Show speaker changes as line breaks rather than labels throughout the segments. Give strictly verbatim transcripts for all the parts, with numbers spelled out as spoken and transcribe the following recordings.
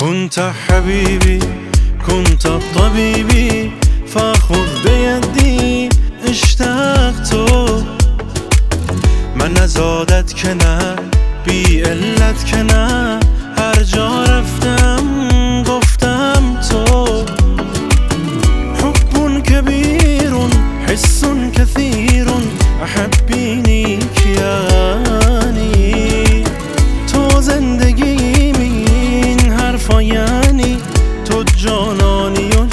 كنت حبيبي كنت طبيبي فخذ بيدي اشتقت من نزادت که نه بی علت که نه هر جا رفتم گفتم تو حب كبير حس كثير احبینی کیانی تو زندگی این حرفا یعنی تو جانانی و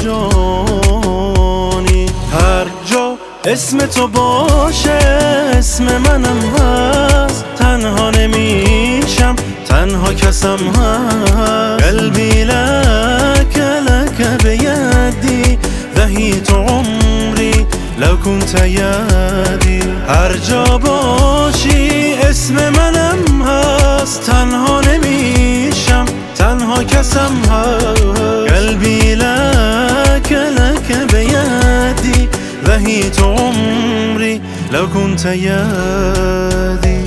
جانی هر جا اسم تو باشه اسم منم هست تنها نمیشم تنها کسم هست قلبی لك لك بیدی دهیت عمری لو كنت یادی هر جا باشی اسم منم هست تنها نمیشم تنها کسم هست قلبی لك لك بیدی دهیت عمری لو كنت یادی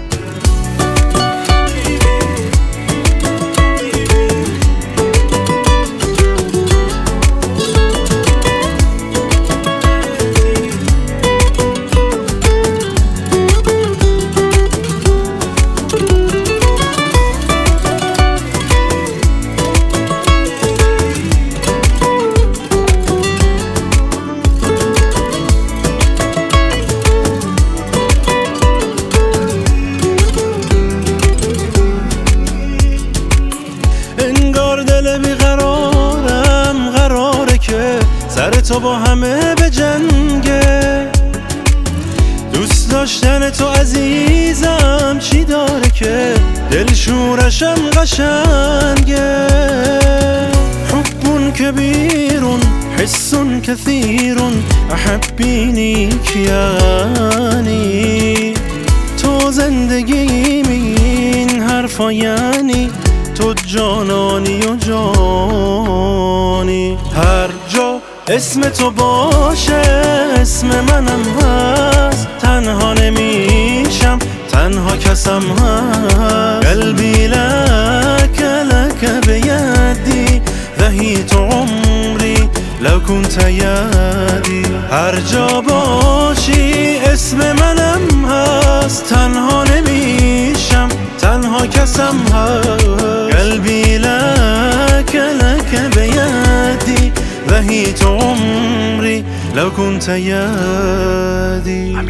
انگار دل بیقرارم قراره که سر تو با همه به جنگه دوست داشتن تو عزیزم چی داره که دل شورشم قشنگه حب كبير حس كثير احبینی کیانی تو زندگی این حرفا یعنی تو جانانی و جانی هر جا اسم تو باشه اسم منم هست تنها نمیشم تنها کسم هست قلبی لك لك بیدی دهیت عمری لو كنت یادی هر جا باشی اسم منم هست تنها نمیشم تنها کسم هست قلبی لك لك بیدی دهیت عمری لو كنت یادی